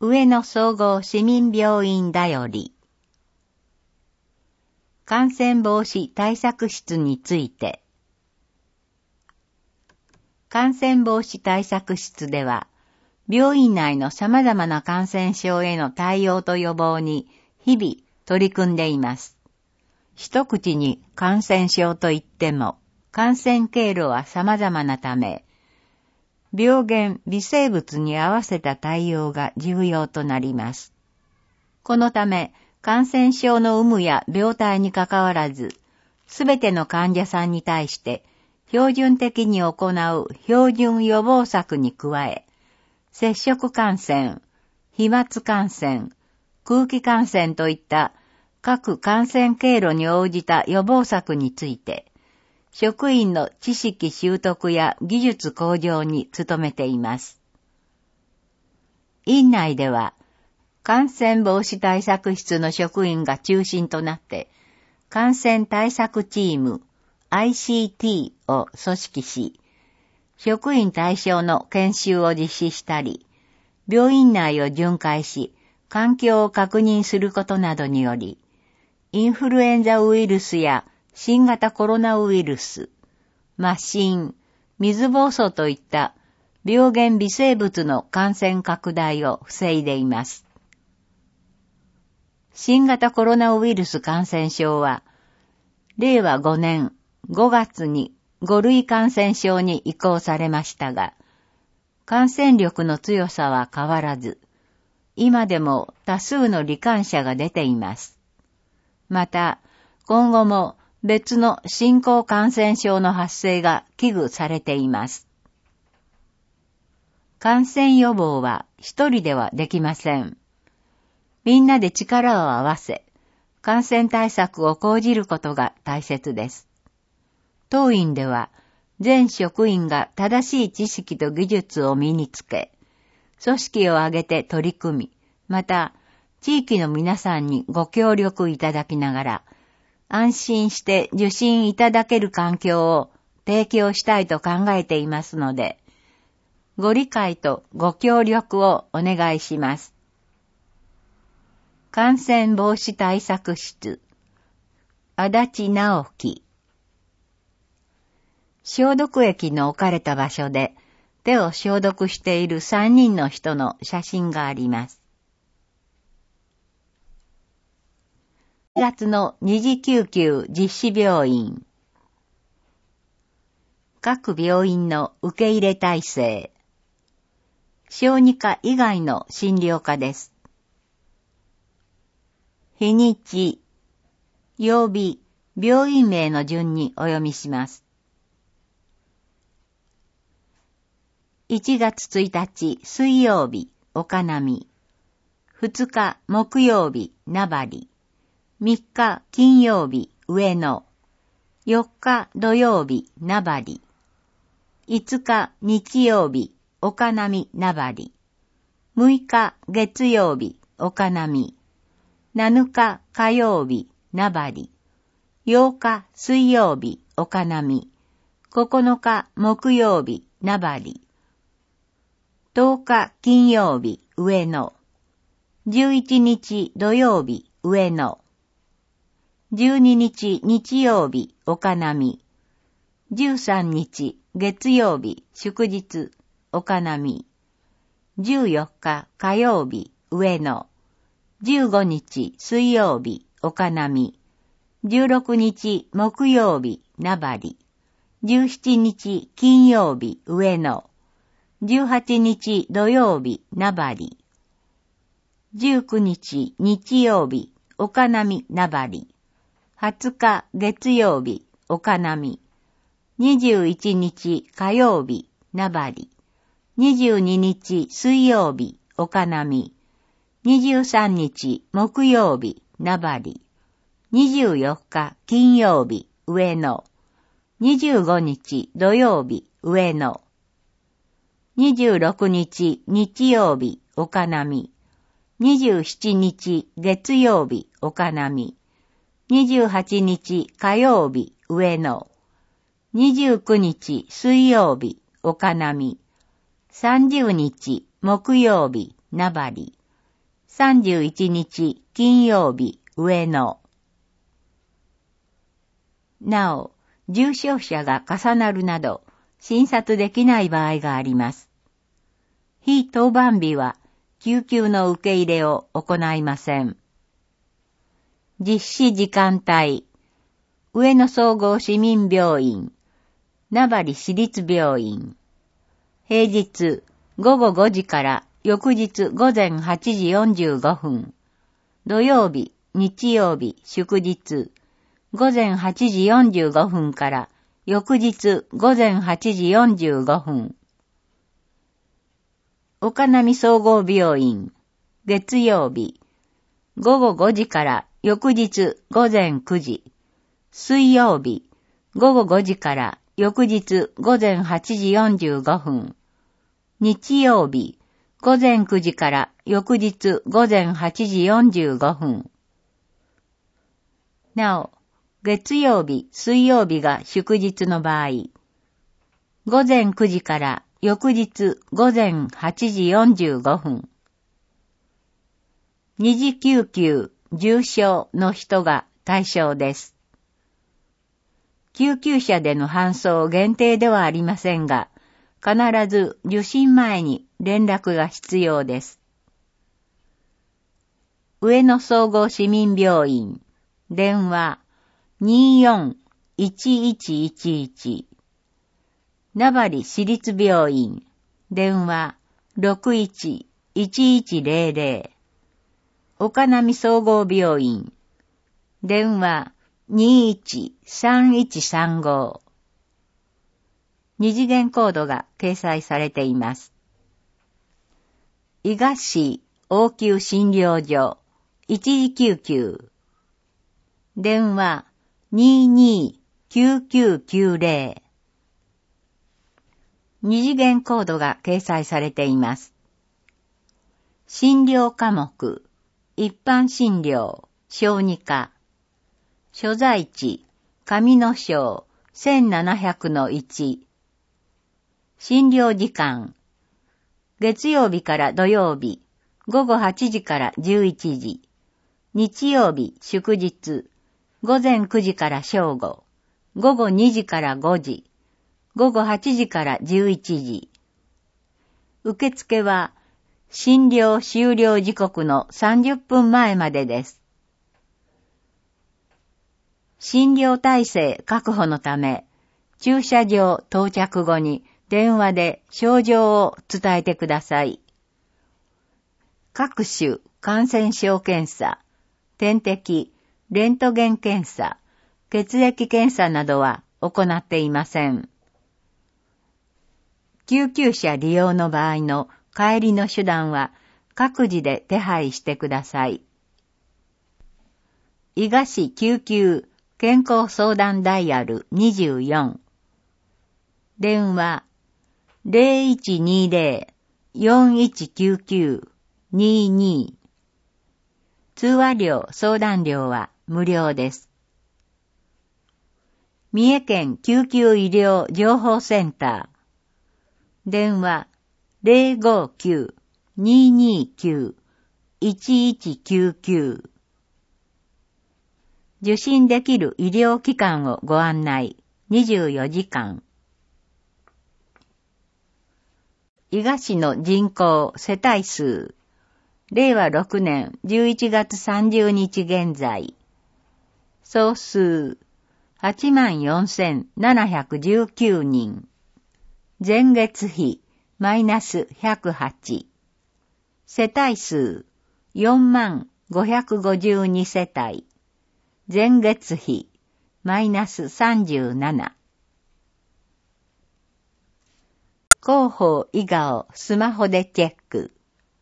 上野総合市民病院だより。感染防止対策室について。感染防止対策室では、病院内の様々な感染症への対応と予防に日々取り組んでいます。一口に感染症といっても、感染経路は様々なため、病原微生物に合わせた対応が重要となります。このため、感染症の有無や病態にかかわらず、すべての患者さんに対して標準的に行う標準予防策に加え、接触感染、飛沫感染、空気感染といった各感染経路に応じた予防策について、職員の知識習得や技術向上に努めています。院内では、感染防止対策室の職員が中心となって、感染対策チーム ICT を組織し、職員対象の研修を実施したり、病院内を巡回し、環境を確認することなどにより、インフルエンザウイルスや新型コロナウイルス、麻疹、水疱瘡といった病原微生物の感染拡大を防いでいます。新型コロナウイルス感染症は、令和5年5月に5類感染症に移行されましたが、感染力の強さは変わらず、今でも多数の罹患者が出ています。また、今後も別の新興感染症の発生が危惧されています。感染予防は一人ではできません。みんなで力を合わせ、感染対策を講じることが大切です。当院では、全職員が正しい知識と技術を身につけ、組織を挙げて取り組み、また、地域の皆さんにご協力いただきながら、安心して受診いただける環境を提供したいと考えていますので、ご理解とご協力をお願いします。感染防止対策室、足立直樹。消毒液の置かれた場所で手を消毒している3人の人の写真があります。4月の二次救急実施病院。各病院の受け入れ体制。小児科以外の診療科です。日にち、曜日、病院名の順にお読みします。1月1日水曜日、岡波。2日木曜日、名張。3日金曜日、上野。4日土曜日、名張。5日日曜日、岡波名張。6日月曜日、岡波。7日火曜日、名張。8日水曜日、岡波。9日木曜日、名張。10日金曜日、上野。11日土曜日、上野。12日日曜日、岡波。13日月曜日、祝日、岡波。14日火曜日、上野。15日水曜日、岡波。16日木曜日、名張。17日金曜日、上野。18日土曜日、名張。19日日曜日、岡波名張。20日月曜日、岡波。21日火曜日、名張。22日水曜日、岡波。23日木曜日、名張。24日金曜日、上野。25日土曜日、上野。26日日曜日、岡波。27日月曜日、岡波。28日火曜日、上野。29日水曜日、岡波。30日木曜日、名張。 31日金曜日上野。なお、重症者が重なるなど、診察できない場合があります。非当番日は、救急の受け入れを行いません。実施時間帯、上野総合市民病院、名張市立病院、平日午後5時から翌日午前8時45分、土曜日、日曜日、祝日、午前8時45分から翌日午前8時45分。岡波総合病院、月曜日、午後5時から翌日午前9時、水曜日、午後5時から翌日午前8時45分、日曜日、午前9時から翌日午前8時45分。なお、月曜日、水曜日が祝日の場合、午前9時から翌日午前8時45分。二次救急、重症の人が対象です。救急車での搬送限定ではありませんが、必ず受診前に連絡が必要です。上野総合市民病院、電話24-1111、名張市立病院、電話61-1100、岡波総合病院、電話21-3135。二次元コードが掲載されています。伊賀市応急診療所、一時救急。電話22-9990。二次元コードが掲載されています。診療科目、一般診療、小児科。所在地、上野省1700-1。診療時間、月曜日から土曜日、午後8時から11時。日曜日、祝日、午前9時から正午、午後2時から5時、午後8時から11時。受付は、診療終了時刻の30分前までです。診療体制確保のため、駐車場到着後に電話で症状を伝えてください。各種感染症検査、点滴、レントゲン検査、血液検査などは行っていません。救急車利用の場合の帰りの手段は各自で手配してください。伊賀市救急健康相談ダイヤル24。電話0120-4199-22。通話料、相談料は無料です。三重県救急医療情報センター。電話059-229-1199。受診できる医療機関をご案内。24時間。伊賀市の人口世帯数。令和6年11月30日現在。総数 84,719 人。前月比マイナス108。世帯数 40,552 世帯。前月比マイナス37。広報伊賀をスマホでチェック。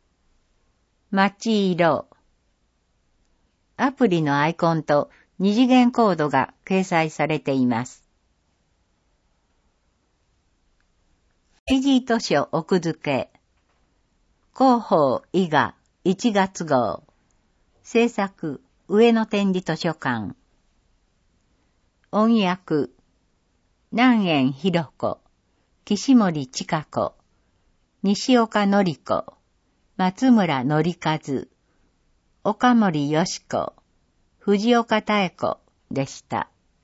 街色。アプリのアイコンと二次元コードが掲載されています。記事図書奥付け。広報伊賀1月号。制作上野展示図書館。音訳南園博子、岸森千佳子、西岡典子、松村則和、 岡森よし子、藤岡妙子でした。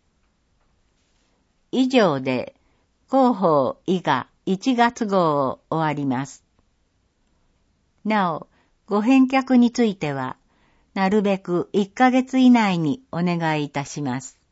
以上で、広報伊賀1月号を終わります。なお、ご返却については、なるべく1ヶ月以内にお願いいたします。